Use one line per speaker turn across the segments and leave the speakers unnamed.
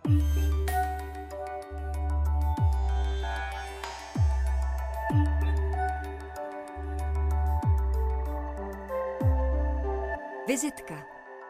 Vizitka.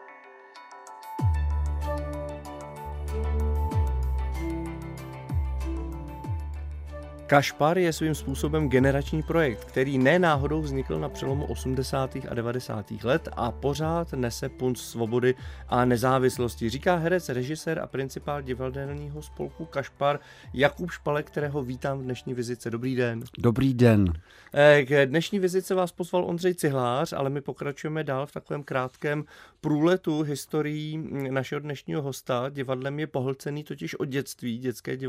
Kašpar je svým způsobem generační projekt, který ne náhodou vznikl na přelomu 80. a 90. let a pořád nese punc svobody a nezávislosti, říká herec, režisér a principál divadelního spolku Kašpar Jakub Špalek, kterého vítám v dnešní vizitce. Dobrý den.
Dobrý den.
K dnešní vizitce vás pozval Ondřej Cihlář, ale my pokračujeme dál v takovém krátkém průletu historií našeho dnešního hosta. Divadlem je pohlcený totiž od dětství.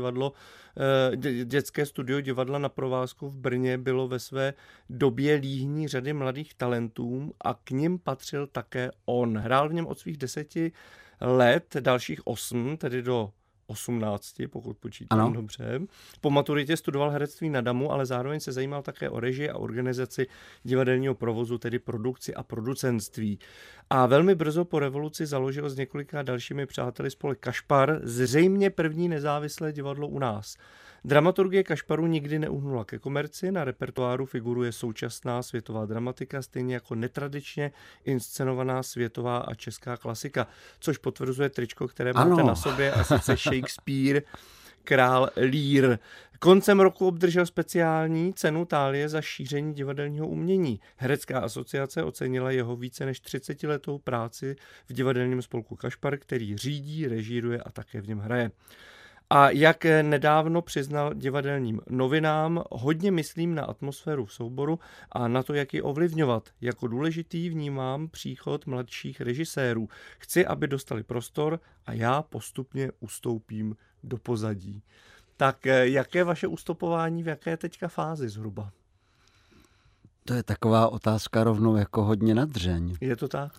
Dětské studio divadla Na provázku v Brně bylo ve své době líhní řady mladých talentů a k nim patřil také on. Hrál v něm od svých 10 let, dalších 8, tedy do 18, pokud počítám dobře. Po maturitě studoval herectví na DAMu, ale zároveň se zajímal také o režii a organizaci divadelního provozu, tedy produkci a producentství. A velmi brzo po revoluci založil s několika dalšími přáteli spolek Kašpar, zřejmě první nezávislé divadlo u nás. Dramaturgie Kašparu nikdy neuhnula ke komerci, na repertoáru figuruje současná světová dramatika, stejně jako netradičně inscenovaná světová a česká klasika, což potvrzuje tričko, které máte na sobě, a sice Shakespeare, Král Lear. Koncem roku obdržel speciální cenu Thálie za šíření divadelního umění. Herecká asociace ocenila jeho více než 30letou práci v divadelním spolku Kašpar, který řídí, režíruje a také v něm hraje. A jak nedávno přiznal divadelním novinám, hodně myslím na atmosféru v souboru a na to, jak ji ovlivňovat. Jako důležitý vnímám příchod mladších režisérů. Chci, aby dostali prostor a já postupně ustoupím do pozadí. Tak jaké vaše ustupování, v jaké je teďka fázi zhruba?
To je taková otázka rovnou jako hodně na dřeň.
Je to tak?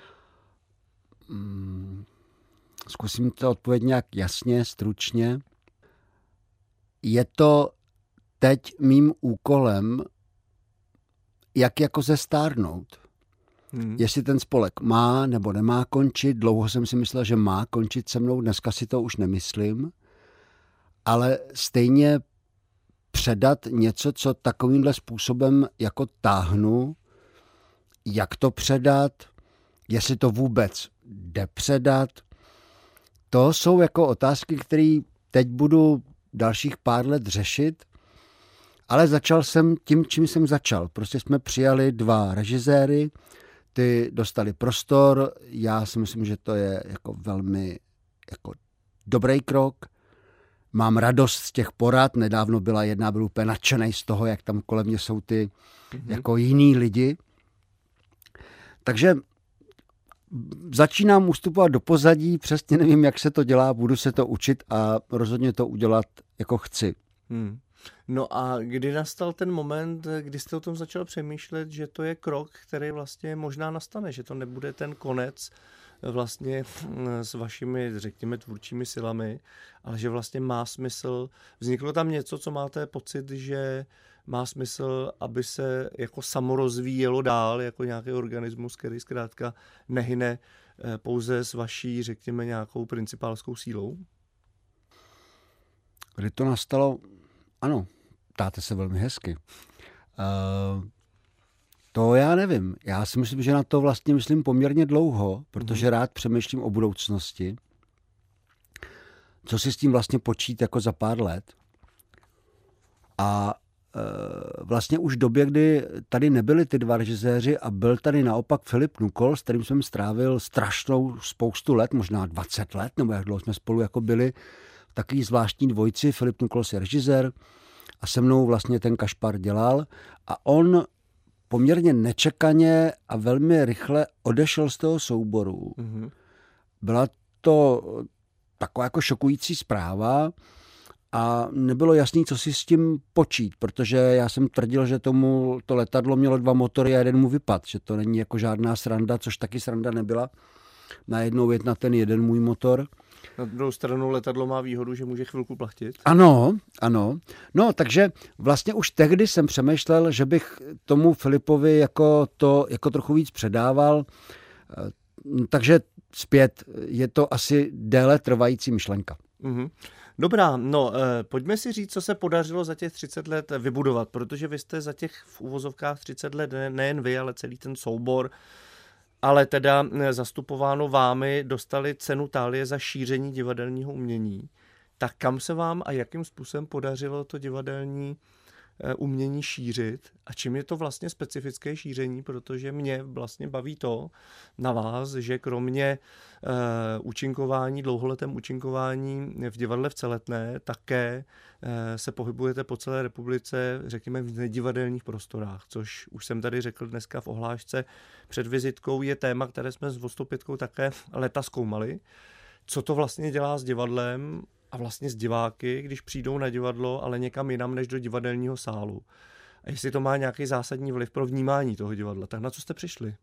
Zkusím to odpovědět nějak jasně, stručně. Je to teď mým úkolem, jak jako zestárnout. Jestli ten spolek má nebo nemá končit, dlouho jsem si myslel, že má končit se mnou, dneska si to už nemyslím, ale stejně předat něco, co takovýmhle způsobem jako táhnu, jak to předat, jestli to vůbec jde předat. To jsou jako otázky, které teď budu dalších pár let řešit, ale začal jsem tím, čím jsem začal. Prostě jsme přijali 2 režiséry, ty dostali prostor, já si myslím, že to je jako velmi jako dobrý krok. Mám radost z těch porad, nedávno byla jedna, byl úplně nadšenej z toho, jak tam kolem mě jsou ty jako jiný lidi. Takže začínám ustupovat do pozadí, přesně nevím, jak se to dělá, budu se to učit a rozhodně to udělat jako chci.
No a kdy nastal ten moment, kdy jste o tom začal přemýšlet, že to je krok, který vlastně možná nastane, že to nebude ten konec vlastně s vašimi, řekněme, tvůrčími silami, ale že vlastně má smysl, vzniklo tam něco, co máte pocit, že má smysl, aby se jako samorozvíjelo dál, jako nějaký organismus, který zkrátka nehyne pouze s vaší, řekněme, nějakou principálskou sílou?
Kdy to nastalo? Ano, ptáte se velmi hezky. To já nevím. Já si myslím, že na to vlastně myslím poměrně dlouho, protože rád přemýšlím o budoucnosti. Co si s tím vlastně počít jako za pár let. A vlastně už v době, kdy tady nebyli ty 2 režiséři a byl tady naopak Filip Nukol, s kterým jsem strávil strašnou spoustu let, možná 20 let, nebo jak dlouho jsme spolu jako byli, takový zvláštní dvojici. Filip Nukol je režisér a se mnou vlastně ten Kašpar dělal a on poměrně nečekaně a velmi rychle odešel z toho souboru. Byla to taková jako šokující zpráva a nebylo jasný, co si s tím počít, protože já jsem tvrdil, že to letadlo mělo 2 motory a jeden mu vypadl, že to není jako žádná sranda, což taky sranda nebyla. Najednou jet na ten jeden můj motor.
Na druhou stranu letadlo má výhodu, že může chvilku plachtit.
Ano. No, takže vlastně už tehdy jsem přemýšlel, že bych tomu Filipovi jako trochu víc předával. Takže zpět je to asi déle trvající myšlenka.
Mm-hmm. Dobrá, no pojďme si říct, co se podařilo za těch 30 let vybudovat, protože vy jste za těch v uvozovkách 30 let, nejen vy, ale celý ten soubor, ale teda zastupováno vámi, dostali cenu Thálie za šíření divadelního umění. Tak kam se vám a jakým způsobem podařilo to divadelní umění šířit a čím je to vlastně specifické šíření, protože mě vlastně baví to na vás, že kromě účinkování, dlouholetém účinkování v divadle v Celetné, také se pohybujete po celé republice, řekněme v nedivadelních prostorách, což už jsem tady řekl dneska v ohlášce před vizitkou, je téma, které jsme s Vostopětkou také léta zkoumali. Co to vlastně dělá s divadlem a vlastně s diváky, když přijdou na divadlo, ale někam jinam než do divadelního sálu. A jestli to má nějaký zásadní vliv pro vnímání toho divadla, tak na co jste přišli?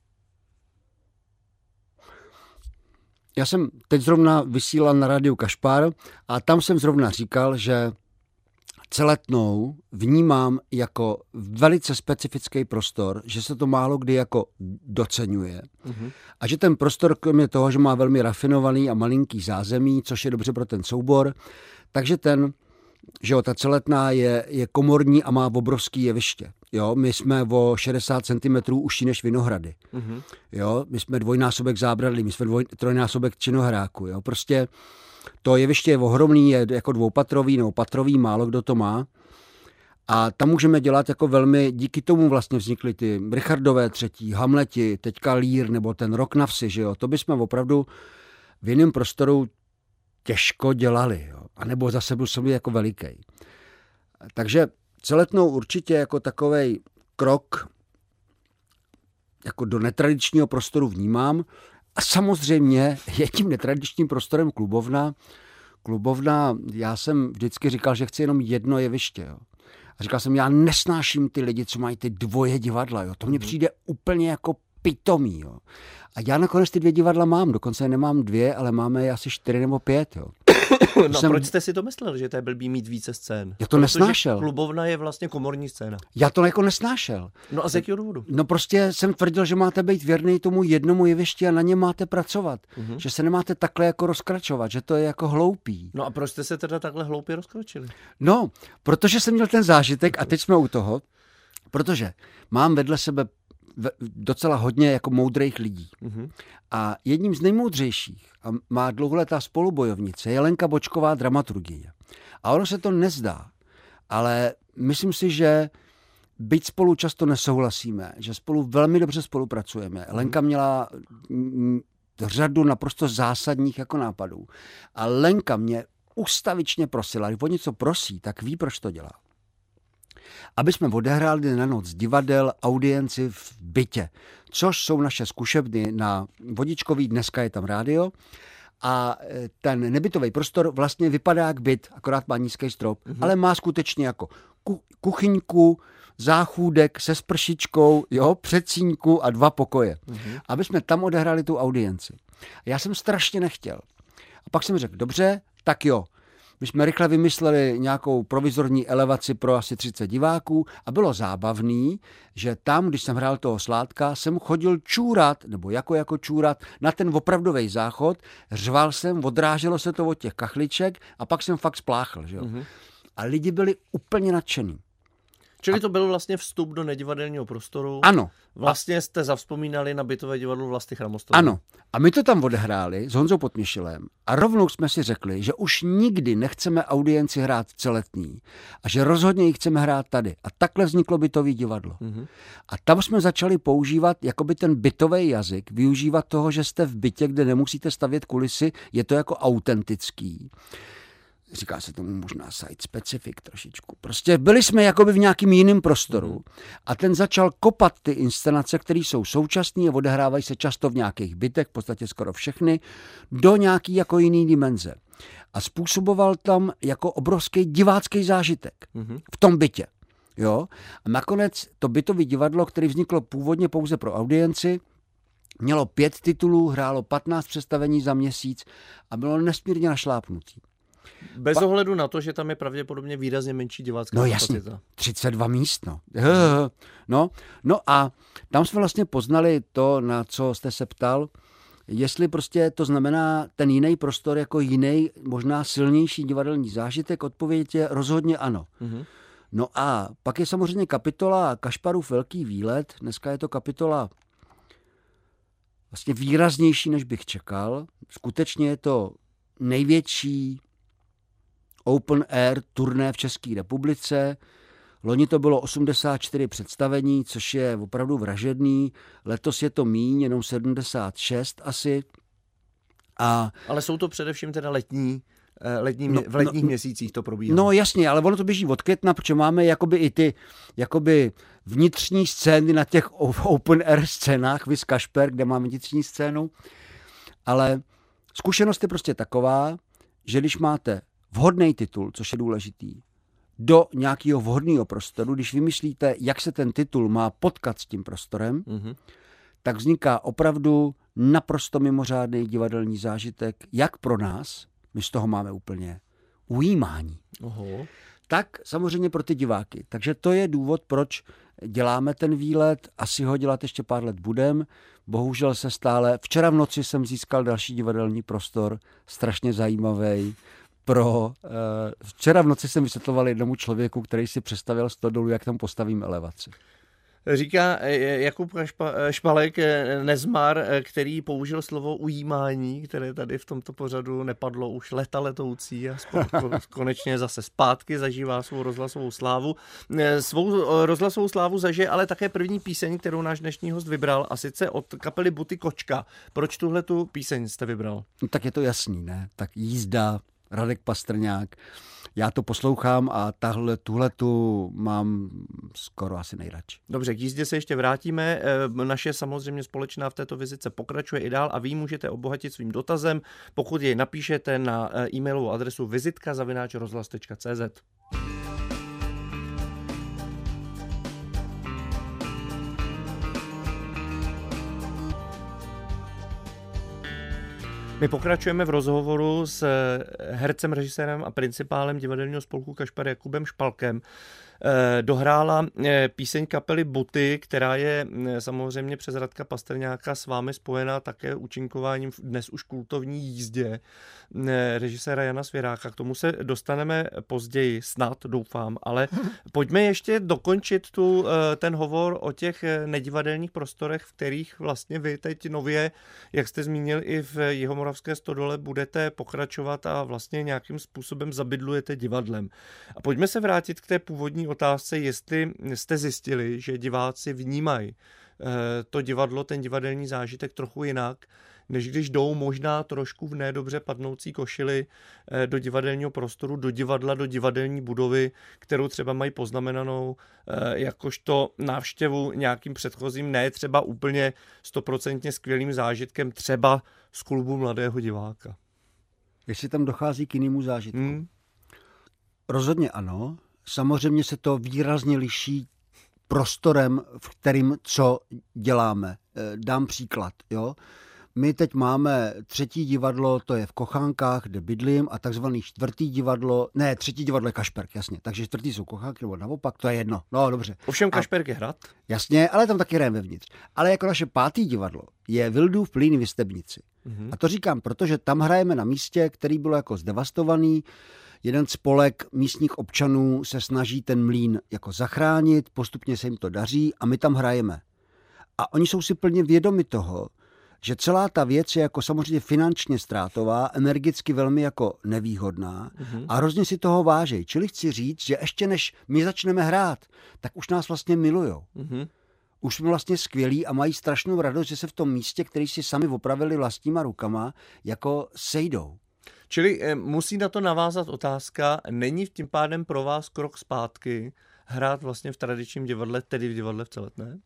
Já jsem teď zrovna vysílal na rádiu Kašpar a tam jsem zrovna říkal, že Celetnou vnímám jako velice specifický prostor, že se to málo kdy jako doceňuje. Mm-hmm. A že ten prostor, kromě toho, že má velmi rafinovaný a malinký zázemí, což je dobře pro ten soubor, takže ta Celetná je komorní a má obrovský jeviště. Jo, my jsme o 60 cm užší než Vinohrady. Mm-hmm. Jo, my jsme dvojnásobek Zábradlí, my jsme trojnásobek Činohráku. Jo, prostě to jeviště je ohromný, je jako dvoupatrový nebo patrový, málo kdo to má. A tam můžeme dělat jako velmi, díky tomu vlastně vznikly ty Richardové třetí, Hamleti, teďka Lír nebo ten Rok na vsi, že jo. To bychom opravdu v jiném prostoru těžko dělali, jo. A nebo zase byl jsem jako veliký. Takže Celetnou určitě jako takovej krok jako do netradičního prostoru vnímám. A samozřejmě je tím netradičním prostorem klubovna. Klubovna, já jsem vždycky říkal, že chci jenom jedno jeviště. Jo. A říkal jsem, já nesnáším ty lidi, co mají ty dvoje divadla. Jo. To mně přijde úplně jako pitomý. Jo. A já nakonec ty 2 divadla mám. Dokonce nemám 2, ale máme asi 4 nebo 5. Jo.
No proč jste si to myslel, že to je blbý mít více scén?
Já to nesnášel.
Klubovna je vlastně komorní scéna.
Já to jako nesnášel.
No a z jakého důvodu?
No prostě jsem tvrdil, že máte být věrný tomu jednomu jevišti a na něm máte pracovat. Mm-hmm. Že se nemáte takhle jako rozkračovat, že to je jako hloupý.
No a proč jste se teda takhle hloupě rozkračili?
No, protože jsem měl ten zážitek a teď jsme u toho, protože mám vedle sebe docela hodně jako moudrých lidí. Mm-hmm. A jedním z nejmoudřejších a má dlouholetá spolubojovnice je Lenka Bočková, dramaturgie. A ono se to nezdá, ale myslím si, že byť spolu často nesouhlasíme, že spolu velmi dobře spolupracujeme. Lenka měla řadu naprosto zásadních jako nápadů. A Lenka mě ustavičně prosila, když o něco prosí, tak ví, proč to dělá. Aby jsme odehráli na noc divadel audienci v bytě, což jsou naše zkušebny na Vodičkový, dneska je tam rádio. A ten nebytový prostor vlastně vypadá jak byt, akorát má nízký strop, ale má skutečně jako kuchyňku, záchůdek se spršičkou, jo, předsíňku a 2 pokoje. Aby jsme tam odehráli tu audienci. Já jsem strašně nechtěl. A pak jsem řekl, dobře, tak jo. My jsme rychle vymysleli nějakou provizorní elevaci pro asi 30 diváků a bylo zábavný, že tam, když jsem hrál toho Sládka, jsem chodil čůrat, nebo jako čůrat, na ten opravdový záchod, řval jsem, odráželo se to od těch kachliček a pak jsem fakt spláchl. Že jo? Mm-hmm. A lidi byli úplně nadšený.
Čili to byl vlastně vstup do nedivadelního prostoru.
Ano.
Vlastně jste zavzpomínali na bytové divadlo Vlasty Chramostové.
Ano. A my to tam odehráli s Honzou Potměšilem a rovnou jsme si řekli, že už nikdy nechceme audienci hrát v Celetný a že rozhodně ji chceme hrát tady. A takhle vzniklo bytové divadlo. Mm-hmm. A tam jsme začali používat jakoby ten bytový jazyk, využívat toho, že jste v bytě, kde nemusíte stavět kulisy, je to jako autentický. Říká se tomu možná site specific trošičku. Prostě byli jsme jakoby v nějakým jiném prostoru a ten začal kopat ty inscenace, které jsou současné a odehrávají se často v nějakých bytech, v podstatě skoro všechny, do nějaký jako jiný dimenze. A způsoboval tam jako obrovský divácký zážitek v tom bytě. Jo? A nakonec to bytové divadlo, které vzniklo původně pouze pro audienci, mělo 5 titulů, hrálo 15 představení za měsíc a bylo nesmírně našlápnutý.
Bez ohledu na to, že tam je pravděpodobně výrazně menší divácká kapacita.
No jasně, 32 míst, no. No a tam jsme vlastně poznali to, na co jste se ptal, Jestli prostě to znamená ten jiný prostor jako jiný, možná silnější divadelní zážitek, odpověď je rozhodně ano. No a pak je samozřejmě kapitola Kašparův velký výlet. Dneska je to kapitola vlastně výraznější, než bych čekal. Skutečně je to největší open air turné v České republice. Loni to bylo 84 představení, což je opravdu vražedný. Letos je to míň, jenom 76 asi.
Ale jsou to především teda v letních měsících to probíhá.
No jasně, ale ono to běží od května, protože máme jakoby i ty vnitřní scény na těch open air scénách, viz Kašper, kde máme vnitřní scénu. Ale zkušenost je prostě taková, že když máte vhodný titul, což je důležitý, do nějakého vhodného prostoru, když vymyslíte, jak se ten titul má potkat s tím prostorem, tak vzniká opravdu naprosto mimořádný divadelní zážitek, jak pro nás, my z toho máme úplně ujímání, tak samozřejmě pro ty diváky. Takže to je důvod, proč děláme ten výlet, asi ho dělat ještě pár let budem. Bohužel se stále, včera v noci jsem získal další divadelní prostor, strašně zajímavý. Včera v noci jsem vysvětloval jednomu člověku, který si představil stodolu, jak tam postavím elevaci.
Říká Jakub Špalek, Nezmar, který použil slovo ujímání, které tady v tomto pořadu nepadlo už leta letoucí a konečně zase zpátky zažívá svou rozhlasovou slávu. Svou rozhlasovou slávu zažije ale také první píseň, kterou náš dnešní host vybral, a sice od kapely Buty Kočka. Proč tuhletu píseň jste vybral?
No, tak je to jasný, ne? Tak Jízda, Radek Pastrňák. Já to poslouchám a tuhletu mám skoro asi nejradši.
Dobře, k jízdě se ještě vrátíme. Naše samozřejmě společná v této vizitce pokračuje i dál a vy můžete obohatit svým dotazem, pokud jej napíšete na e-mailovou adresu vizitka@rozhlas.cz. My pokračujeme v rozhovoru s hercem, režisérem a principálem divadelního spolku Kašpar Jakubem Špalkem. Dohrála píseň kapely Buty, která je samozřejmě přes Radka Pastrňáka s vámi spojená také účinkováním v dnes už kultovní Jízdě režiséra Jana Svěráka. K tomu se dostaneme později, snad, doufám, ale pojďme ještě dokončit ten hovor o těch nedivadelních prostorech, v kterých vlastně vy teď nově, jak jste zmínil, i v Jihomoravské Stodole budete pokračovat a vlastně nějakým způsobem zabydlujete divadlem. A pojďme se vrátit k té původní otázce, jestli jste zjistili, že diváci vnímají to divadlo, ten divadelní zážitek trochu jinak, než když jdou možná trošku v nedobře padnoucí košili do divadelního prostoru, do divadla, do divadelní budovy, kterou třeba mají poznamenanou jakožto návštěvu nějakým předchozím, ne třeba úplně 100% skvělým zážitkem, třeba z klubu mladého diváka.
Jestli tam dochází k jinému zážitku? Rozhodně ano. Samozřejmě se to výrazně liší prostorem, v kterým co děláme. Dám příklad. Jo? My teď máme třetí divadlo, to je v Kochánkách, kde bydlím, a takzvaný třetí divadlo je Kašperk, jasně. Takže čtvrtý jsou Kochánky, nebo naopak, to je jedno. No, dobře.
Ovšem Kašperk je hrad.
Jasně, ale tam taky hrajeme vevnitř. Ale jako naše pátý divadlo je Vildův Plín v Stebnici. A to říkám, protože tam hrajeme na místě, který bylo jako zdevastovaný. Jeden spolek místních občanů se snaží ten mlýn jako zachránit, postupně se jim to daří a my tam hrajeme. A oni jsou si plně vědomi toho, že celá ta věc je jako samozřejmě finančně ztrátová, energicky velmi jako nevýhodná a hrozně si toho vážejí. Čili chci říct, že ještě než my začneme hrát, tak už nás vlastně milujou. Už jsme vlastně skvělí a mají strašnou radost, že se v tom místě, který si sami opravili vlastníma rukama, jako sejdou.
Čili musí na to navázat otázka, není tím pádem pro vás krok zpátky hrát vlastně v tradičním divadle, tedy v divadle v Celetné?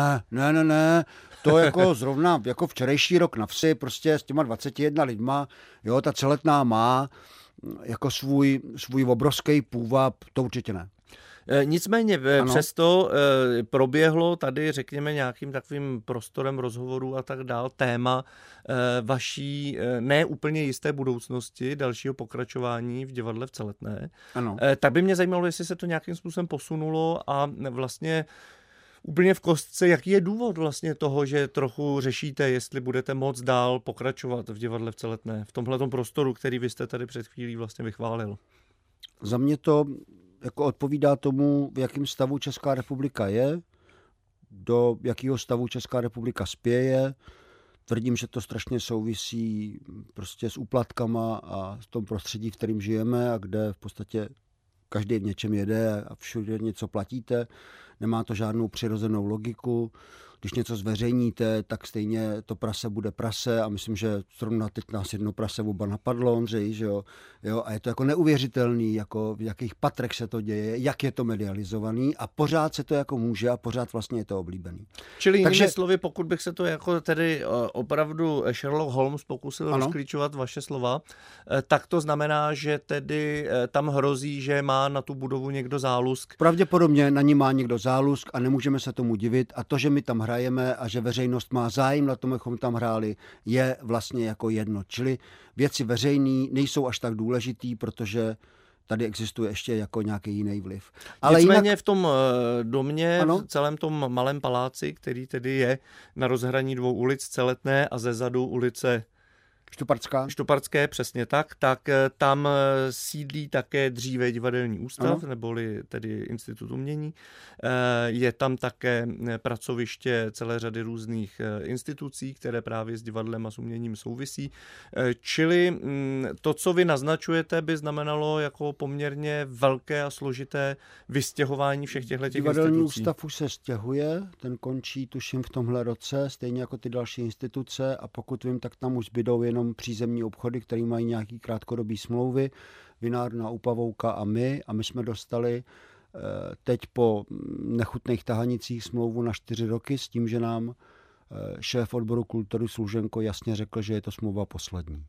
Ne. To jako zrovna jako včerejší Rok na vsi, prostě s těma 21 lidma, jo, ta Celetná má jako svůj obrovský půvab, to určitě ne.
Nicméně přesto proběhlo tady, řekněme, nějakým takovým prostorem rozhovorů a tak dál téma vaší ne úplně jisté budoucnosti, dalšího pokračování v divadle v Celetné.
Ano.
Tak by mě zajímalo, jestli se to nějakým způsobem posunulo a vlastně úplně v kostce, jaký je důvod vlastně toho, že trochu řešíte, jestli budete moc dál pokračovat v divadle v Celetné, v tomhletom prostoru, který vy jste tady před chvílí vlastně vychválil?
Za mě to jako odpovídá tomu, v jakém stavu Česká republika je, do jakého stavu Česká republika spěje. Tvrdím, že to strašně souvisí prostě s úplatkama a s tom prostředí, v kterém žijeme a kde v podstatě každý v něčem jede a všude něco platíte. Nemá to žádnou přirozenou logiku. Když něco zveřejníte, tak stejně to prase bude prase a myslím, že zrovna teď nás jedno prase oba napadlo, Ondřej, že jo? A je to jako neuvěřitelný, jako v jakých patrech se to děje, jak je to medializovaný a pořád se to jako může a pořád vlastně je to oblíbený.
Čili jinými slovy, pokud bych se to jako tedy opravdu Sherlock Holmes pokusil rozklíčovat vaše slova, tak to znamená, že tedy tam hrozí, že má na tu budovu někdo zálusk.
Pravděpodobně na ní má někdo zálusk a nemůžeme se tomu divit a to, že my tam hrajeme a že veřejnost má zájem na tom, abychom tam hráli, je vlastně jako jedno. Čili věci veřejný nejsou až tak důležitý, protože tady existuje ještě jako nějaký jiný vliv.
Ale nicméně jinak v tom domě, v celém tom malém paláci, který tedy je na rozhraní 2 ulic Celetné a zezadu ulice Štuparské, přesně tak tam sídlí také dříve divadelní ústav, neboli tedy Institut umění. Je tam také pracoviště celé řady různých institucí, které právě s divadlem a s uměním souvisí. Čili to, co vy naznačujete, by znamenalo jako poměrně velké a složité vystěhování všech těchto institucí.
Divadelní ústav už se stěhuje, ten končí tuším v tomhle roce, stejně jako ty další instituce a pokud vím, tak tam už zbydou jenom přízemní obchody, které mají nějaký krátkodobý smlouvy, Vinárna u Pavouka a my jsme dostali teď po nechutných tahanicích smlouvu na 4 roky s tím, že nám šéf odboru kultury Služenko jasně řekl, že je to smlouva poslední.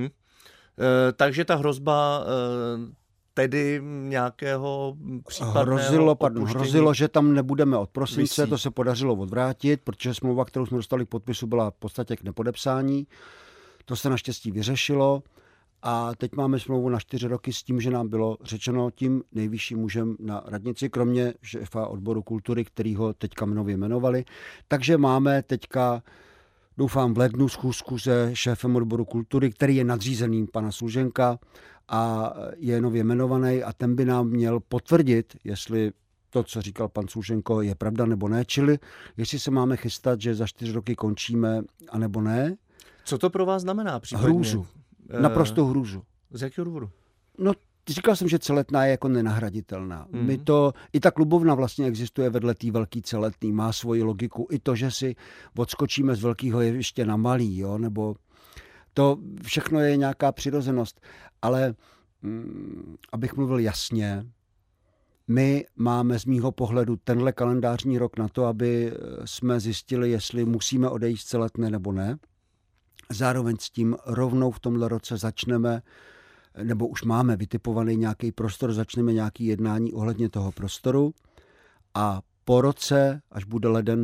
Takže ta hrozba tedy nějakého případného
hrozilo, že tam nebudeme od prosince, to se podařilo odvrátit, protože smlouva, kterou jsme dostali k podpisu, byla v podstatě k nepodepsání. To se naštěstí vyřešilo a teď máme smlouvu na 4 roky s tím, že nám bylo řečeno tím nejvyšším mužem na radnici, kromě šéfa odboru kultury, který ho teďka nově jmenovali. Takže máme teďka, doufám v lednu, schůzku se šéfem odboru kultury, který je nadřízeným pana Služenka a je nově jmenovaný a ten by nám měl potvrdit, jestli to, co říkal pan Služenko, je pravda nebo ne, čili jestli se máme chystat, že za 4 roky končíme, anebo ne.
Co to pro vás znamená případně?
Hrůzu. Naprostou hrůzu.
Z jakého důvodu?
No, říkal jsem, že Celetná je jako nenahraditelná. I ta klubovna vlastně existuje vedle té velký Celetný, má svoji logiku. I to, že si odskočíme z velkého jeviště na malý, jo, nebo to všechno je nějaká přirozenost. Ale abych mluvil jasně, my máme z mýho pohledu tenhle kalendářní rok na to, aby jsme zjistili, jestli musíme odejít z Celetné nebo ne. Zároveň s tím rovnou v tomhle roce začneme, nebo už máme vytipovaný nějaký prostor, začneme nějaké jednání ohledně toho prostoru a po roce, až bude leden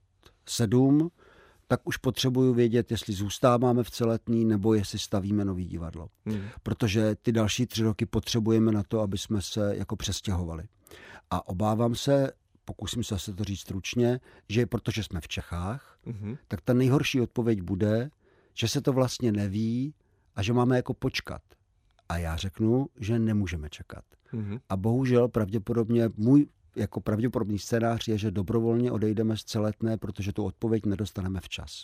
27, tak už potřebuju vědět, jestli zůstáváme v Celetný nebo jestli stavíme nový divadlo. Protože ty další 3 roky potřebujeme na to, aby jsme se jako přestěhovali. A obávám se, pokusím se to říct stručně, že protože jsme v Čechách, tak ta nejhorší odpověď bude, že se to vlastně neví a že máme jako počkat. A já řeknu, že nemůžeme čekat. A bohužel pravděpodobně můj jako pravděpodobný scénář je, že dobrovolně odejdeme z Celetné, protože tu odpověď nedostaneme včas.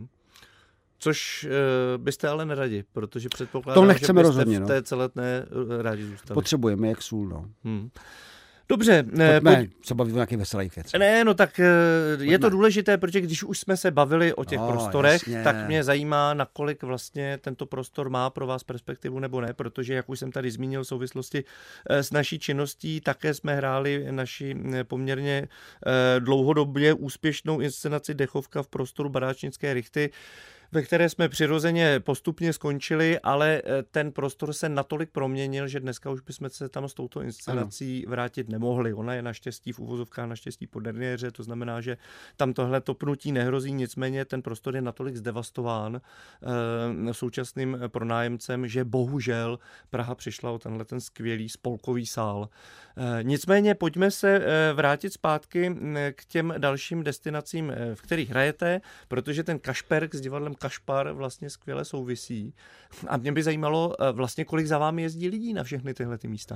Což byste ale neradi, protože předpokládám, že byste
rozhodně,
v té Celetné rádi zůstali.
Potřebujeme jak sůl, no.
Dobře.
Se bavíme o nějakých veselých věcech.
Ne, no tak je to důležité, protože když už jsme se bavili o těch prostorech, jasně, tak mě zajímá, nakolik vlastně tento prostor má pro vás perspektivu nebo ne, protože jak už jsem tady zmínil v souvislosti s naší činností, také jsme hráli naši poměrně dlouhodobě úspěšnou inscenaci Dechovka v prostoru Baráčnické rychty. ve které jsme přirozeně postupně skončili, ale ten prostor se natolik proměnil, že dneska už bychom se tam s touto inscenací vrátit nemohli. Ona je naštěstí v uvozovkách naštěstí po derniéře, to znamená, že tam tohle topnutí nehrozí, nicméně ten prostor je natolik zdevastován současným pronájemcem, že bohužel Praha přišla o tenhle ten skvělý spolkový sál. Nicméně pojďme se vrátit zpátky k těm dalším destinacím, v kterých hrajete, protože ten Kašperk s divadlem Kašpar vlastně skvěle souvisí. A mě by zajímalo vlastně, kolik za vámi jezdí lidí na všechny tyhle ty místa.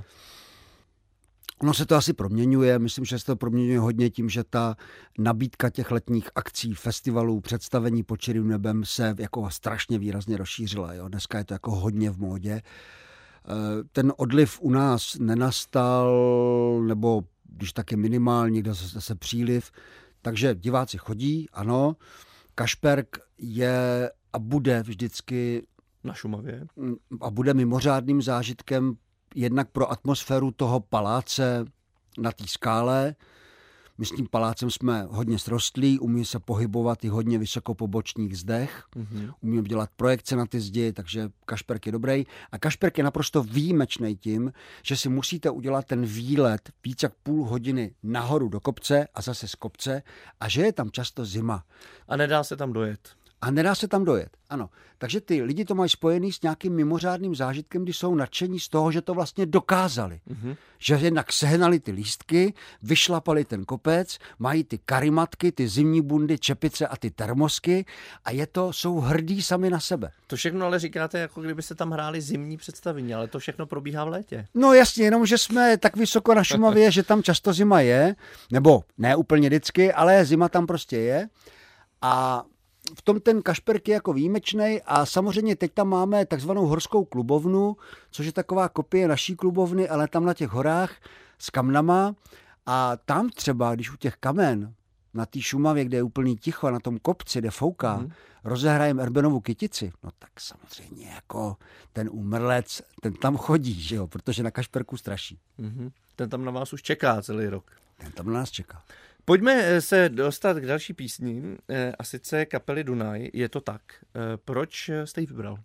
Ono se to asi proměňuje, myslím, že se to proměňuje hodně tím, že ta nabídka těch letních akcí, festivalů, představení pod čirým nebem se jako strašně výrazně rozšířila. Jo? Dneska je to jako hodně v módě. Ten odliv u nás nenastal, nebo když tak je minimální, někde zase příliv, takže diváci chodí, ano. Kašperk je a bude vždycky
na Šumavě
a bude mimořádným zážitkem jednak pro atmosféru toho paláce na té skále. My s tím palácem jsme hodně srostlí, umíme se pohybovat i hodně vysoko po bočních zdech, umíme dělat projekce na ty zdi, takže Kašperk je dobrý. A Kašperk je naprosto výjimečný tím, že si musíte udělat ten výlet víc jak půl hodiny nahoru do kopce a zase z kopce a že je tam často zima.
A nedá se tam dojet.
A nedá se tam dojet, ano. Takže ty lidi to mají spojený s nějakým mimořádným zážitkem, kdy jsou nadšení z toho, že to vlastně dokázali. Že jednak sehnali ty lístky, vyšlapali ten kopec, mají ty karimatky, ty zimní bundy, čepice a ty termosky a jsou hrdí sami na sebe.
To všechno ale říkáte, jako kdybyste tam hráli zimní představení, ale to všechno probíhá v létě.
No jasně, jenom že jsme tak vysoko na Šumavě, že tam často zima je, nebo ne úplně vždycky, ale zima tam prostě je. A v tom ten Kašperk je jako výjimečnej a samozřejmě teď tam máme takzvanou horskou klubovnu, což je taková kopie naší klubovny, ale tam na těch horách s kamnama a tam třeba, když u těch kamen na té Šumavě, kde je úplný ticho, na tom kopci, kde fouká, rozehrajeme Erbenovu kytici, no tak samozřejmě jako ten umrlec, ten tam chodí, že jo, protože na Kašperku straší.
Ten tam na vás už čeká celý rok.
Ten tam na nás čeká.
Pojďme se dostat k další písni, a sice kapely Dunaj. Je to tak. Proč jste ji vybral?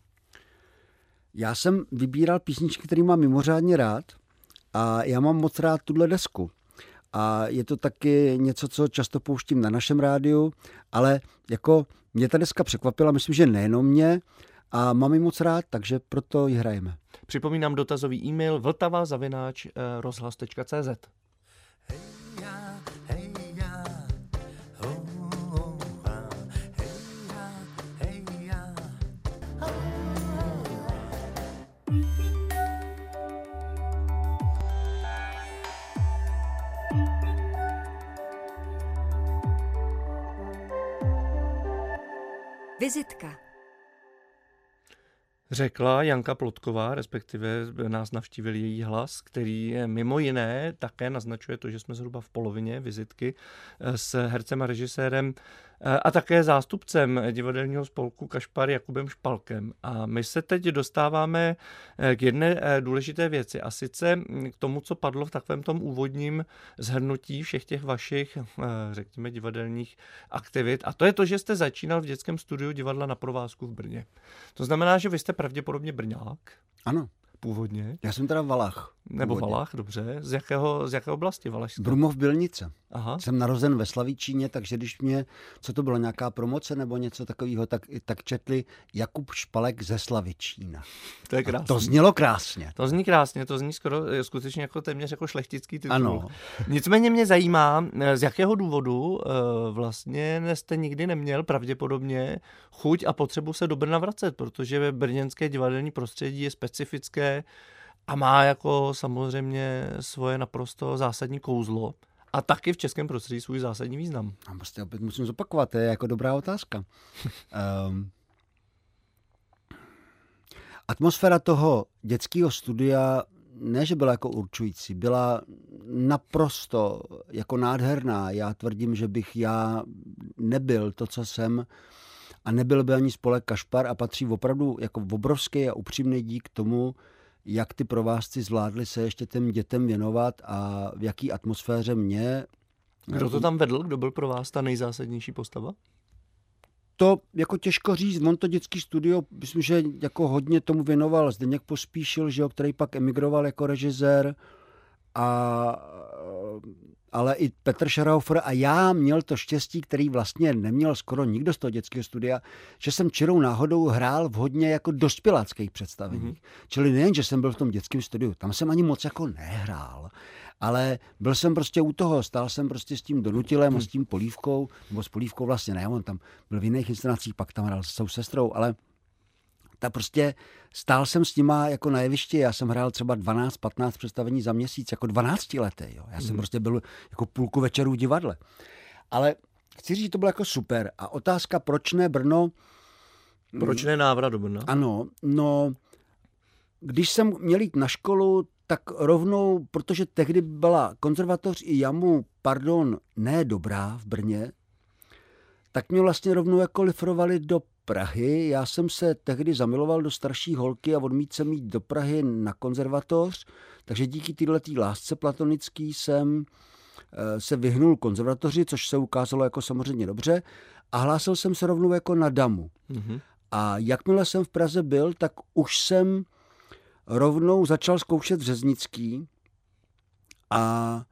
Já jsem vybíral písničky, které mám mimořádně rád a já mám moc rád tuhle desku. A je to taky něco, co často pouštím na našem rádiu, ale jako mě ta deska překvapila, myslím, že nejenom mě a mám ji moc rád, takže proto ji hrajeme.
Připomínám dotazový e-mail vltava@rozhlas.cz.
Vizitka.
Řekla Janka Plotková, respektive nás navštívil její hlas, který je mimo jiné také naznačuje to, že jsme zhruba v polovině vizitky s hercem a režisérem a také zástupcem divadelního spolku Kašpar Jakubem Špalkem. A my se teď dostáváme k jedné důležité věci a sice k tomu, co padlo v takovém tom úvodním shrnutí všech těch vašich, řekněme, divadelních aktivit. A to je to, že jste začínal v dětském studiu divadla Na provázku v Brně. To znamená, že vy jste pravděpodobně Brňák?
Ano.
Původně?
Já jsem teda Valach.
Nebo původně. Valach, dobře. Z jaké oblasti Valašska?
Brumov Bylnice.
Aha.
Jsem narozen ve Slavíčíně, takže když mě, co to bylo, nějaká promoce nebo něco takového, tak četli Jakub Špalek ze Slavičína.
To je krásné.
To znělo krásně.
To zní krásně, to zní skoro skutečně jako téměř jako šlechtický titul.
Ano.
Nicméně mě zajímá, z jakého důvodu vlastně jste nikdy neměl pravděpodobně chuť a potřebu se do Brna vracet, protože brněnské divadelní prostředí je specifické a má jako samozřejmě svoje naprosto zásadní kouzlo. A taky v českém prostředí svůj zásadní význam.
A prostě opět musím zopakovat, to je jako dobrá otázka. Atmosféra toho dětského studia ne, že byla jako určující, byla naprosto jako nádherná. Já tvrdím, že bych já nebyl to, co jsem, a nebyl by ani spolek Kašpar a patří opravdu jako obrovský a upřímný dík tomu, jak ty provázci zvládli se ještě těm dětem věnovat a v jaký atmosféře mě.
Kdo to tam vedl? Kdo byl pro vás ta nejzásadnější postava?
to jako těžko říct, on to dětský studio, myslím, že jako hodně tomu věnoval Zdeněk Pospíšil, že jo, který pak emigroval jako režisér, ale i Petr Šaraufer a já měl to štěstí, který vlastně neměl skoro nikdo z toho dětského studia, že jsem čirou náhodou hrál v hodně jako dospěláckých představeních. Čili nejen, že jsem byl v tom dětském studiu, tam jsem ani moc jako nehrál, ale byl jsem prostě u toho, stál jsem prostě s tím Donutilem a s tím Polívkou, nebo s Polívkou vlastně ne, on tam byl v jiných inscenacích, pak tam hrál s svou sestrou, ale ta prostě stál jsem s nima jako na jevišti, já jsem hrál třeba 12-15 představení za měsíc, jako 12letý, jo. Já jsem prostě byl jako půlku večerů v divadle. Ale chci říct, to bylo jako super. A otázka, proč ne Brno?
Proč ne návrat do Brna?
Ano, no, když jsem měl jít na školu, tak rovnou, protože tehdy byla konzervatoř i JAMU, ne dobrá v Brně, tak mě vlastně rovnou jako lifrovali do Prahy. Já jsem se tehdy zamiloval do starší holky a odmítl jsem jít do Prahy na konzervatoř, takže díky této lásce platonický jsem se vyhnul konzervatoři, což se ukázalo jako samozřejmě dobře, a hlásil jsem se rovnou jako na DAMu. A jakmile jsem v Praze byl, tak už jsem rovnou začal zkoušet Řeznický a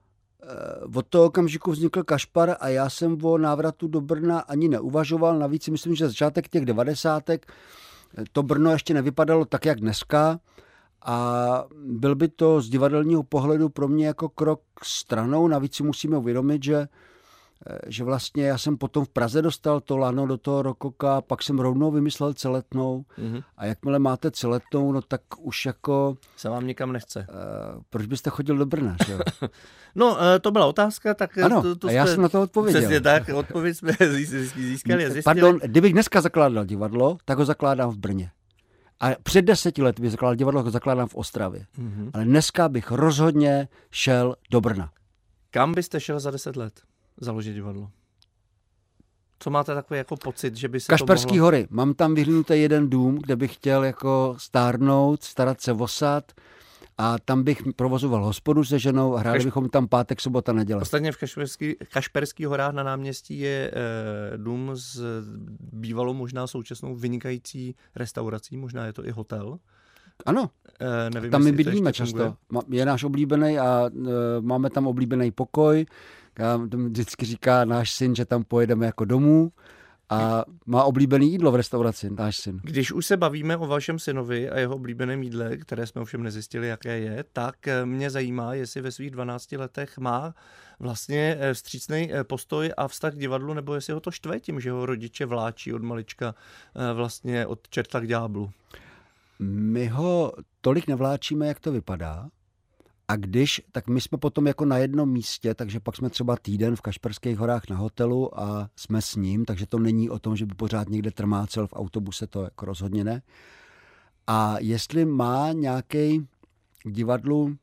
od toho okamžiku vznikl Kašpar a já jsem o návratu do Brna ani neuvažoval. Navíc si myslím, že začátek těch 90. to Brno ještě nevypadalo tak, jak dneska a byl by to z divadelního pohledu pro mě jako krok stranou. Navíc si musíme uvědomit, že vlastně já jsem potom v Praze dostal to lano do toho rokoka, pak jsem rovnou vymyslel celetnou a jakmile máte celetnou, no tak už jako...
Se vám nikam nechce.
Proč byste chodil do Brna, že jo?
No, to byla otázka, tak...
Ano, a já jsem na to odpověděl.
Přesně tak, odpověď jsme získali a zjistili.
Pardon, kdybych dneska zakládal divadlo, tak ho zakládám v Brně. A před 10 lety bych zakládal divadlo, tak ho zakládám v Ostravě. Ale dneska bych rozhodně šel do Brna.
Kam byste šel za 10 let? Založit divadlo. Co máte takový jako pocit, že by se
Kašperský
to mohlo...
hory. Mám tam vyhlídnutý jeden dům, kde bych chtěl jako stárnout, starat se o sad a tam bych provozoval hospodu se ženou a hráli bychom tam pátek, sobota, neděle.
Ostatně v Kašperských horách na náměstí je dům s bývalou možná současnou vynikající restaurací, možná je to i hotel.
Ano,
nevím,
tam my bydlíme často. Je náš oblíbený a máme tam oblíbený pokoj. Já vždycky říká náš syn, že tam pojedeme jako domů a má oblíbený jídlo v restauraci, náš syn.
Když už se bavíme o vašem synovi a jeho oblíbeném jídle, které jsme ovšem nezjistili, jaké je, tak mě zajímá, jestli ve svých 12 letech má vlastně vstřícný postoj a vztah k divadlu, nebo jestli ho to štve tím, že ho rodiče vláčí od malička vlastně od čerta k ďáblu.
My ho tolik nevláčíme, jak to vypadá. A tak my jsme potom jako na jednom místě, takže pak jsme třeba týden v Kašperských horách na hotelu a jsme s ním, takže to není o tom, že by pořád někde trmácel v autobuse, to jako rozhodně ne. A jestli má nějaký k divadlu,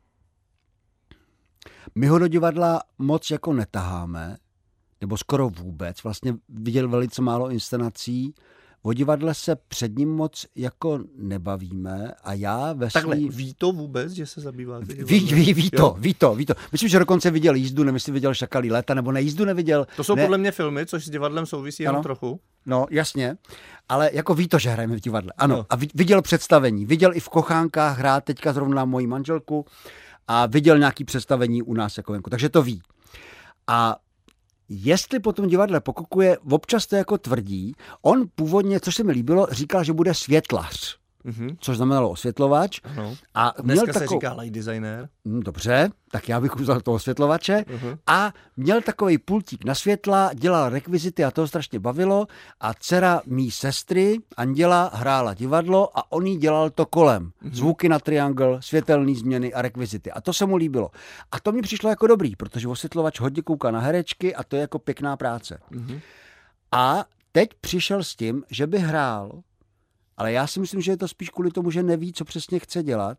my ho do divadla moc jako netaháme, nebo skoro vůbec, vlastně viděl velice málo inscenací. O divadle se před ním moc jako nebavíme a já ve
Takhle, ví to vůbec, že se zabýváte
divadlem? Ví to. Myslím, že dokonce viděl Jízdu, nevím, jestli viděl Šakalí léta, nebo nejízdu neviděl.
To jsou podle mě filmy, což s divadlem souvisí jenom trochu.
No, jasně, ale jako ví to, že hrajeme v divadle. Ano, no. A viděl představení, viděl i v Kochánkách hrát teďka zrovna moji manželku a viděl nějaký představení u nás jako venku, takže to ví. A jestli po tom divadle pokukuje, občas to jako tvrdí, on původně, což se mi líbilo, říkal, že bude světlař, což znamenalo osvětlovač.
Ano.
A
dneska se říká light designer.
Dobře, tak já bych vzal toho osvětlovače. A měl takový pultík na světla, dělal rekvizity a to strašně bavilo a dcera mý sestry, Anděla, hrála divadlo a on jí dělal to kolem. Zvuky na triangl, světelné změny a rekvizity. A to se mu líbilo. A to mi přišlo jako dobrý, protože osvětlovač hodně kouká na herečky a to je jako pěkná práce. A teď přišel s tím, že by hrál, ale já si myslím, že je to spíš kvůli tomu, že neví, co přesně chce dělat.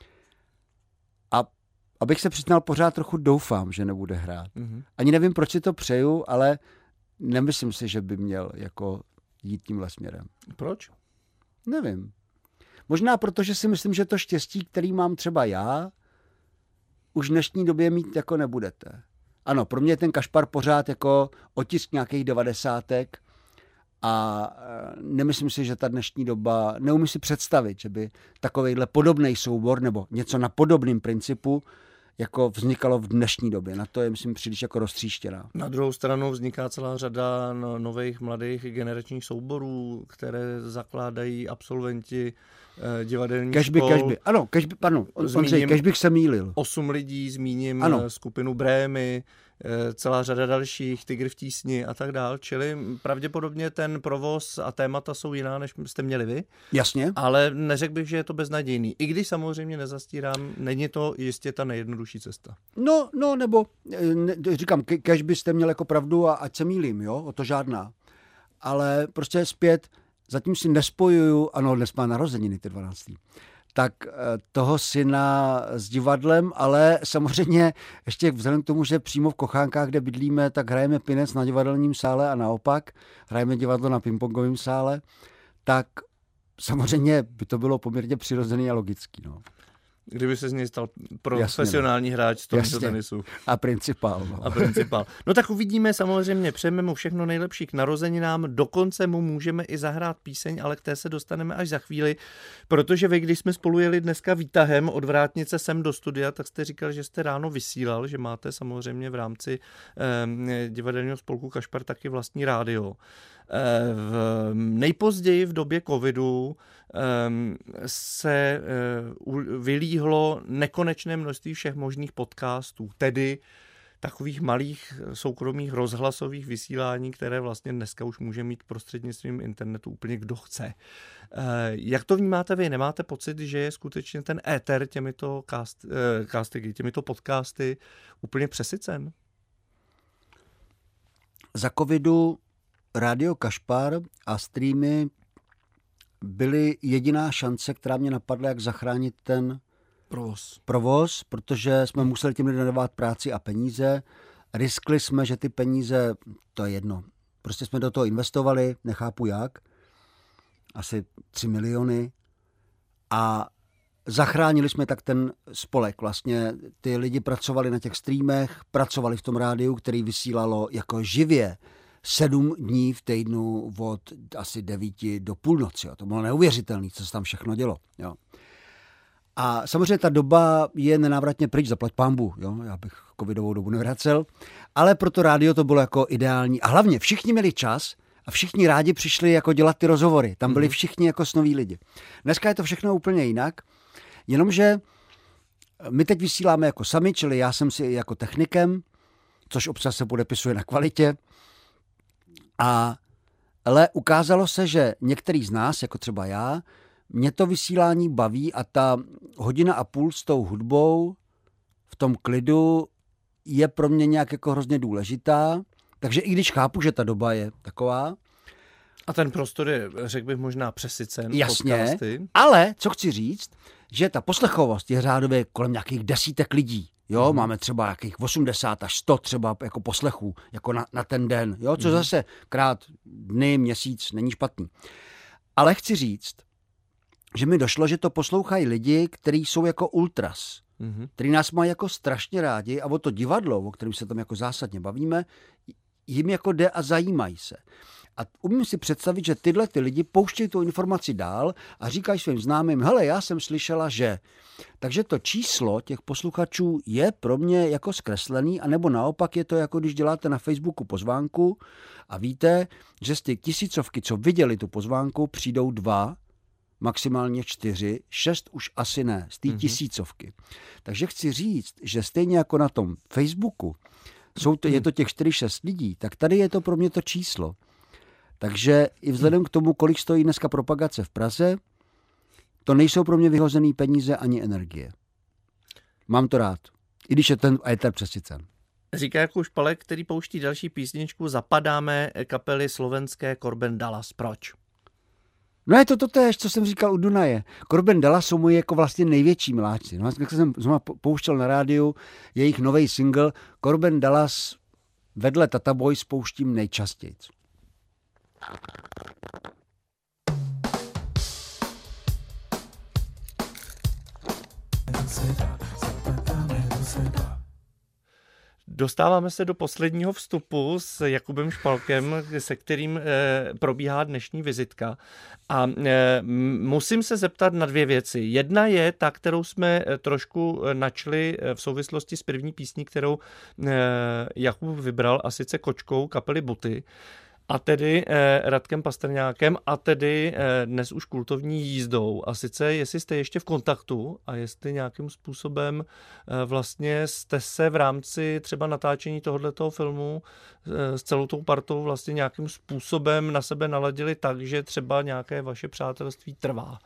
A abych se přiznal, pořád trochu doufám, že nebude hrát. Ani nevím, proč si to přeju, ale nemyslím si, že by měl jako jít tímhle směrem.
Proč?
Nevím. Možná protože si myslím, že to štěstí, který mám třeba já, už v dnešní době mít jako nebudete. Ano, pro mě je ten Kašpar pořád jako otisk nějakých 90. A nemyslím si, že ta dnešní doba, neumím si představit, že by takovejhle podobný soubor nebo něco na podobném principu jako vznikalo v dnešní době. Na to je, myslím, příliš jako roztříštěná.
Na druhou stranu vzniká celá řada nových mladých generačních souborů, které zakládají absolventi divadelních škol.
Cashby. Ano, Ondřej, bych se mýlil.
8 lidí, zmíním skupinu Brémy, celá řada dalších, Tygr v tísni a tak dál. Čili pravděpodobně ten provoz a témata jsou jiná, než jste měli vy.
Jasně.
Ale neřekl bych, že je to beznadějný. I když samozřejmě nezastírám, není to jistě ta nejjednodušší cesta.
Říkám, kež byste měl jako pravdu a ať se mýlím, jo, o to žádná. Ale prostě zpět, zatím si nespojuju, ano, dnes má narozeniny ty 12. Tak toho syna s divadlem, ale samozřejmě ještě vzhledem k tomu, že přímo v Kochánkách, kde bydlíme, tak hrajeme pinec na divadelním sále a naopak hrajeme divadlo na pingpongovém sále, tak samozřejmě by to bylo poměrně přirozený a logický. No.
Kdyby se z něj stal profesionální hráč stolního tenisu.
A principál.
No tak uvidíme, samozřejmě přejeme mu všechno nejlepší k narozeninám, dokonce mu můžeme i zahrát píseň, ale k té se dostaneme až za chvíli, protože vy, když jsme spolu jeli dneska výtahem od Vrátnice sem do studia, tak jste říkal, že jste ráno vysílal, že máte samozřejmě v rámci divadelního spolku Kašpar taky vlastní rádio. Nejpozději v době covidu se vylíhlo nekonečné množství všech možných podcastů, tedy takových malých soukromých rozhlasových vysílání, které vlastně dneska už může mít prostřednictvím internetu úplně kdo chce. Jak to vnímáte vy? Nemáte pocit, že je skutečně ten éter těmito podcasty úplně přesycen?
Za covidu Rádio Kašpar a streamy byly jediná šance, která mě napadla, jak zachránit ten provoz, protože jsme museli těm lidem dávat práci a peníze. Riskli jsme, že ty peníze, to je jedno, prostě jsme do toho investovali, nechápu jak, asi 3 miliony a zachránili jsme tak ten spolek. Vlastně ty lidi pracovali na těch streamech, pracovali v tom rádiu, který vysílalo jako živě 7 dní v týdnu od asi 9 do půlnoci. Jo. To bylo neuvěřitelné, co se tam všechno dělo. Jo. A samozřejmě ta doba je nenávratně pryč, zaplať pánbu. Jo. Já bych covidovou dobu nevracel. Ale pro to rádio to bylo jako ideální. A hlavně všichni měli čas a všichni rádi přišli jako dělat ty rozhovory. Tam byli všichni jako snoví lidi. Dneska je to všechno úplně jinak. Jenomže my teď vysíláme jako sami, čili já jsem si jako technikem, což občas se podepisuje na kvalitě. Ale ukázalo se, že některý z nás, jako třeba já, mě to vysílání baví a ta 1,5 hodiny s tou hudbou v tom klidu je pro mě nějak jako hrozně důležitá. Takže i když chápu, že ta doba je taková.
A ten prostor je, řekl bych, možná přesycen.
Jasně,
podcasty.
Ale co chci říct, že ta poslechovost je řádově kolem nějakých desítek lidí. Jo, máme třeba nějakých 80 až 100 třeba jako poslechů, jako na ten den, jo, co zase krát dny, měsíc není špatný. Ale chci říct, že mi došlo, že to poslouchají lidi, kteří jsou jako ultras, kteří nás mají jako strašně rádi a o to divadlo, o kterém se tam jako zásadně bavíme, jim jako jde a zajímají se. A umím si představit, že tyhle ty lidi pouštějí tu informaci dál a říkají svým známým, hele, já jsem slyšela, že. Takže to číslo těch posluchačů je pro mě jako zkreslený, anebo naopak je to jako když děláte na Facebooku pozvánku a víte, že z těch 1000, co viděli tu pozvánku, přijdou 2, maximálně 4, 6 už asi ne, z té 1000. Takže chci říct, že stejně jako na tom Facebooku je to těch 4-6 lidí, tak tady je to pro mě to číslo. Takže i vzhledem k tomu, kolik stojí dneska propagace v Praze, to nejsou pro mě vyhozený peníze ani energie. Mám to rád, i když je ten éter přesycen.
Říká Jakub Špalek, který pouští další písničku, zapadáme kapely slovenské Korben Dallas. Proč?
No je to totéž, co jsem říkal u Dunaje. Korben Dallas jsou moji jako vlastně největší miláčci. No, jak jsem znovu pouštěl na rádiu jejich nový single, Korben Dallas vedle Tata Boys pouštím nejčastěji.
Dostáváme se do posledního vstupu s Jakubem Špalkem, se kterým probíhá dnešní vizitka. A musím se zeptat na dvě věci. Jedna je ta, kterou jsme trošku načli v souvislosti s první písní, kterou Jakub vybral, a sice Kočkou kapely Buty. A tedy Radkem Pastrňákem a tedy dnes už kultovní Jízdou. A sice, jestli jste ještě v kontaktu a jestli nějakým způsobem vlastně jste se v rámci třeba natáčení tohoto filmu s celou tou partou vlastně nějakým způsobem na sebe naladili tak, že třeba nějaké vaše přátelství trvá.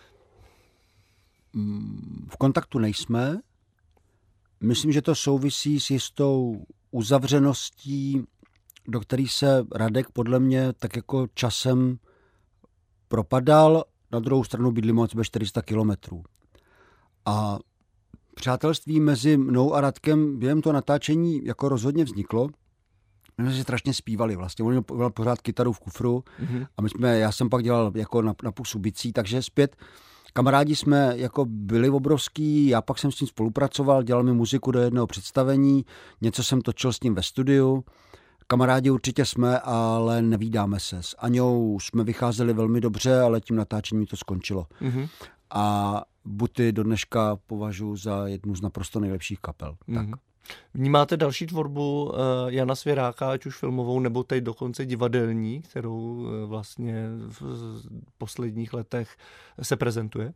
V kontaktu nejsme. Myslím, že to souvisí s jistou uzavřeností, do který se Radek podle mě tak jako časem propadal. Na druhou stranu bydlí moc bez 400 kilometrů. A přátelství mezi mnou a Radkem během toho natáčení jako rozhodně vzniklo. My jsme si strašně zpívali vlastně. On měl pořád kytaru v kufru a já jsem pak dělal jako na pusu bicí, takže zpět kamarádi jsme jako byli obrovský, já pak jsem s tím spolupracoval, dělal mi muziku do jednoho představení, něco jsem točil s ním ve studiu. Kamarádi určitě jsme, ale nevídáme se. S Aňou jsme vycházeli velmi dobře, ale tím natáčením to skončilo. A Buty do dneška považuji za jednu z naprosto nejlepších kapel. Tak.
Vnímáte další tvorbu Jana Svěráka, ať už filmovou, nebo teď dokonce divadelní, kterou vlastně v posledních letech se prezentuje?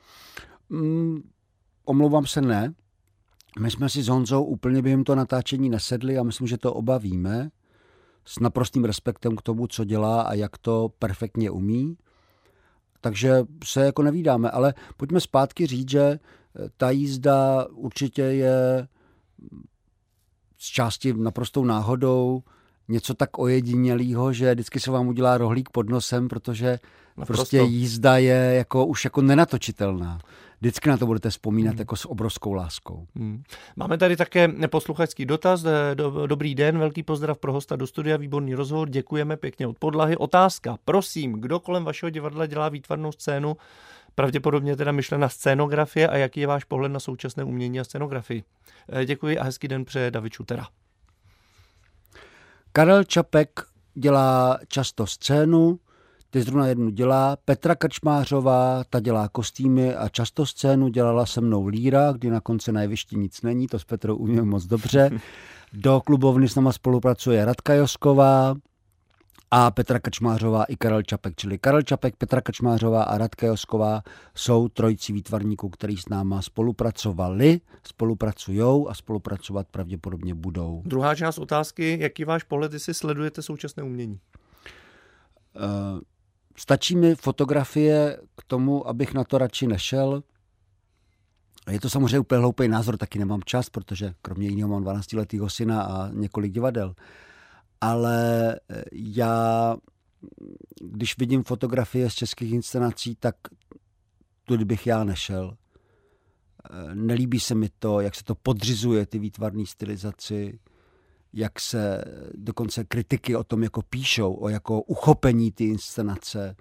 Omlouvám se, ne. My jsme si s Honzou úplně během toho natáčení nesedli a myslím, že to oba víme. S naprostým respektem k tomu, co dělá a jak to perfektně umí. Takže se jako nevídáme, ale pojďme zpátky říct, že ta jízda určitě je z části naprostou náhodou něco tak ojedinělýho, že vždycky se vám udělá rohlík pod nosem, protože prostě jízda je jako už jako nenatočitelná. Vždycky na to budete vzpomínat jako s obrovskou láskou.
Máme tady také posluchačský dotaz. Dobrý den, velký pozdrav pro hosta do studia, výborný rozhovor, děkujeme pěkně od podlahy. Otázka, prosím, kdo kolem vašeho divadla dělá výtvarnou scénu? Pravděpodobně teda myšlena scénografie a jaký je váš pohled na současné umění a scénografii? Děkuji a hezký den přeje David Šutera.
Karel Čapek dělá často scénu, ty zrovna jednu dělá. Petra Krčmářová, ta dělá kostýmy a často scénu, dělala se mnou Líra, kdy na konci na jevišti nic není, to s Petrou umím moc dobře. Do klubovny s náma spolupracuje Radka Josková a Petra Krčmářová i Karel Čapek, čili Karel Čapek, Petra Krčmářová a Radka Josková jsou trojicí výtvarníků, kteří s náma spolupracovali, spolupracujou a spolupracovat pravděpodobně budou.
Druhá část otázky, jaký je váš pohled, jestli sledujete současné umění?
Stačí mi fotografie k tomu, abych na to radši nešel. Je to samozřejmě úplně hloupý názor, taky nemám čas, protože kromě jiného mám 12letýho syna a několik divadel. Ale já, když vidím fotografie z českých inscenací, tak tudy bych já nešel. Nelíbí se mi to, jak se to podřizuje, ty výtvarné stylizaci, jak se dokonce kritiky o tom jako píšou, o jako uchopení ty inscenace.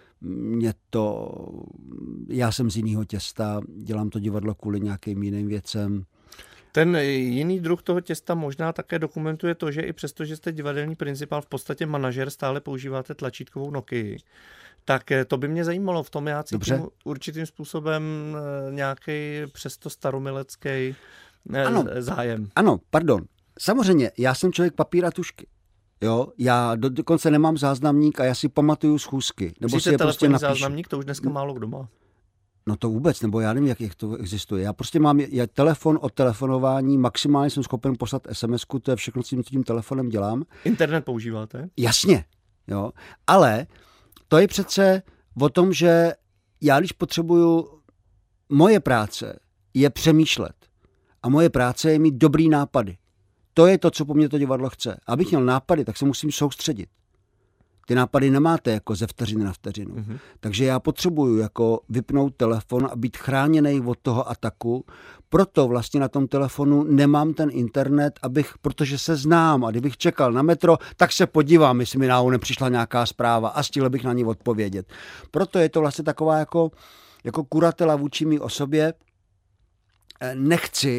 Já jsem z jiného těsta, dělám to divadlo kvůli nějakým jiným věcem.
Ten jiný druh toho těsta možná také dokumentuje to, že i přesto, že jste divadelní principál, v podstatě manažer, stále používáte tlačítkovou Nokii. Tak to by mě zajímalo, v tom já cítím určitým způsobem nějaký přesto staromilecký zájem.
Ano, pardon. Samozřejmě, já jsem člověk papíra tušky. Jo, já dokonce nemám záznamník a já si pamatuju schůzky.
Nebo si je prostě napíšu. Záznamník, to už dneska málo kdo má.
No to vůbec, nebo já nevím, jak to existuje. Já prostě mám telefon od telefonování, maximálně jsem schopen poslat SMS-ku, to je všechno, co tím telefonem dělám.
Internet používáte?
Jasně, jo. Ale to je přece o tom, že já, když potřebuju, moje práce je přemýšlet a moje práce je mít dobrý nápady. To je to, co po mně to divadlo chce. Abych měl nápady, tak se musím soustředit. Ty nápady nemáte jako ze vteřiny na vteřinu. Takže já potřebuju jako vypnout telefon a být chráněný od toho ataku. Proto vlastně na tom telefonu nemám ten internet, protože se znám a kdybych čekal na metro, tak se podívám, jestli mi náhodou nepřišla nějaká zpráva a stihl bych na ní odpovědět. Proto je to vlastně taková jako kuratela vůči mý osobě. Nechci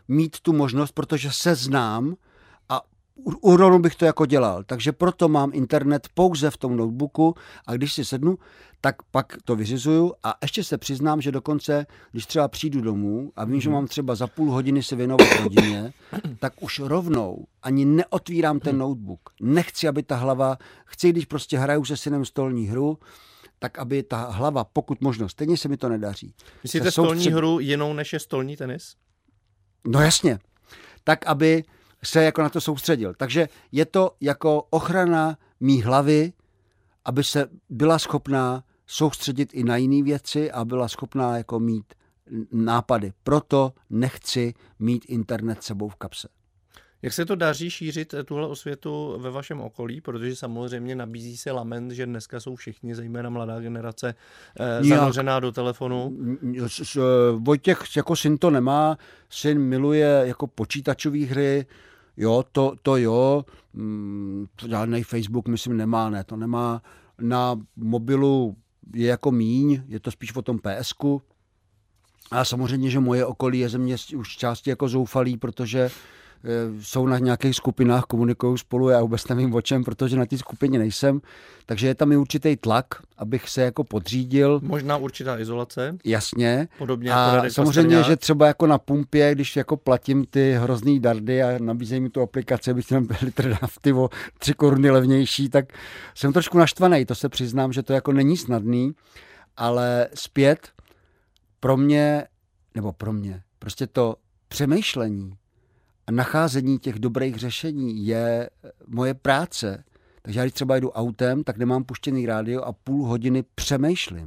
mít tu možnost, protože se znám a u Ronu bych to jako dělal. Takže proto mám internet pouze v tom notebooku a když si sednu, tak pak to vyřizuju a ještě se přiznám, že dokonce, když třeba přijdu domů a vím, že mám třeba za půl hodiny se věnovat rodině, tak už rovnou ani neotvírám ten notebook. Nechci, aby ta hlava, když prostě hraju se synem stolní hru, tak aby ta hlava, pokud možno, stejně se mi to nedaří.
Myslíte stolní hru jinou než je stolní tenis?
No jasně. Tak, aby se jako na to soustředil. Takže je to jako ochrana mý hlavy, aby se byla schopná soustředit i na jiné věci a byla schopná jako mít nápady. Proto nechci mít internet sebou v kapse.
Jak se to daří šířit tuhle osvětu ve vašem okolí? Protože samozřejmě nabízí se lament, že dneska jsou všichni, zejména mladá generace, zanořená do telefonu.
Vojtěch jako syn to nemá, syn miluje jako počítačové hry, jo, to jo, žádnej Facebook myslím nemá, ne, to nemá. Na mobilu je jako míň, je to spíš o tom PSku. A samozřejmě, že moje okolí je ze mě už části jako zoufalý, protože jsou na nějakých skupinách, komunikují spolu, já vůbec nevím o čem, protože na té skupině nejsem, takže je tam i určitý tlak, abych se jako podřídil.
Možná určitá izolace.
Jasně.
Podobně
a
jako
samozřejmě, že třeba jako na pumpě, když jako platím ty hrozný dardy a nabízejí mi tu aplikaci, abych tam litr nafty o 3 koruny levnější, tak jsem trošku naštvaný, to se přiznám, že to jako není snadný, ale zpět pro mě, prostě to přemýšlení a nacházení těch dobrých řešení je moje práce. Takže já když třeba jdu autem, tak nemám puštěný rádio a půl hodiny přemýšlím,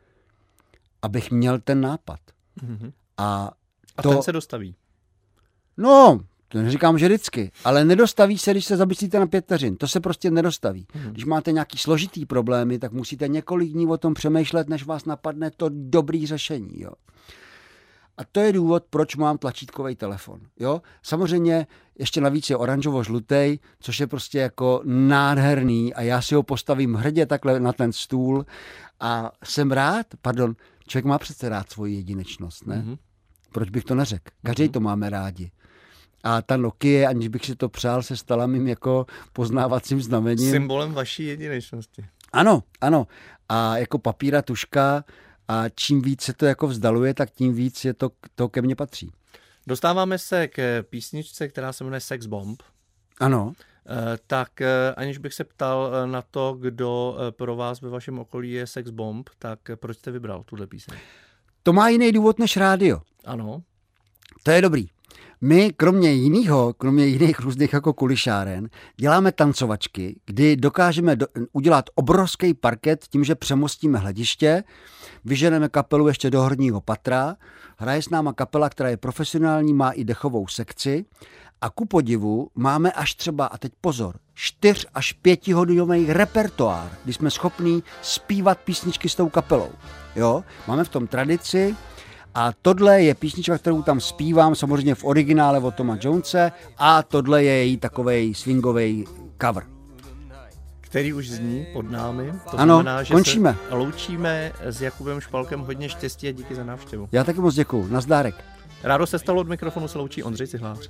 abych měl ten nápad.
Mm-hmm.
A
ten se dostaví?
No, to neříkám, že vždycky, ale nedostaví se, když se zamyslíte na 5 vteřin. To se prostě nedostaví. Když máte nějaký složitý problémy, tak musíte několik dní o tom přemýšlet, než vás napadne to dobrý řešení. Jo. A to je důvod, proč mám tlačítkový telefon. Jo? Samozřejmě ještě navíc je oranžovo-žlutej, což je prostě jako nádherný a já si ho postavím hrdě takhle na ten stůl a jsem rád, člověk má přece rád svoji jedinečnost, ne? Mm-hmm. Proč bych to neřekl? Každý to máme rádi. A ta Nokia, aniž bych si to přál, se stala mým jako poznávacím znamením.
Symbolem vaší jedinečnosti.
Ano. A jako papír a tužka. A čím víc se to jako vzdaluje, tak tím víc je to ke mně patří.
Dostáváme se k písničce, která se jmenuje Sex Bomb.
Ano.
Tak aniž bych se ptal na to, kdo pro vás ve vašem okolí je Sex Bomb, tak proč jste vybral tuhle píseň?
To má jiný důvod než rádio.
Ano.
To je dobrý. My kromě jiných různých jako kulišáren, děláme tancovačky, kdy dokážeme udělat obrovský parket tím, že přemostíme hlediště, vyženeme kapelu ještě do horního patra, hraje s náma kapela, která je profesionální, má i dechovou sekci a ku podivu máme až třeba, a teď pozor, 4 až 5 hodinový repertoár, kdy jsme schopní zpívat písničky s tou kapelou. Jo? Máme v tom tradici. A tohle je písnička, kterou tam zpívám, samozřejmě v originále od Toma Jonese, a tohle je její takovej swingovej cover.
Který už zní pod námi. To
ano,
znamená, že
končíme.
Se loučíme s Jakubem Špalkem. Hodně štěstí a díky za návštěvu.
Já taky moc děkuju. Nazdárek.
Rádo se stalo, od mikrofonu se loučí Ondřej Cihlář.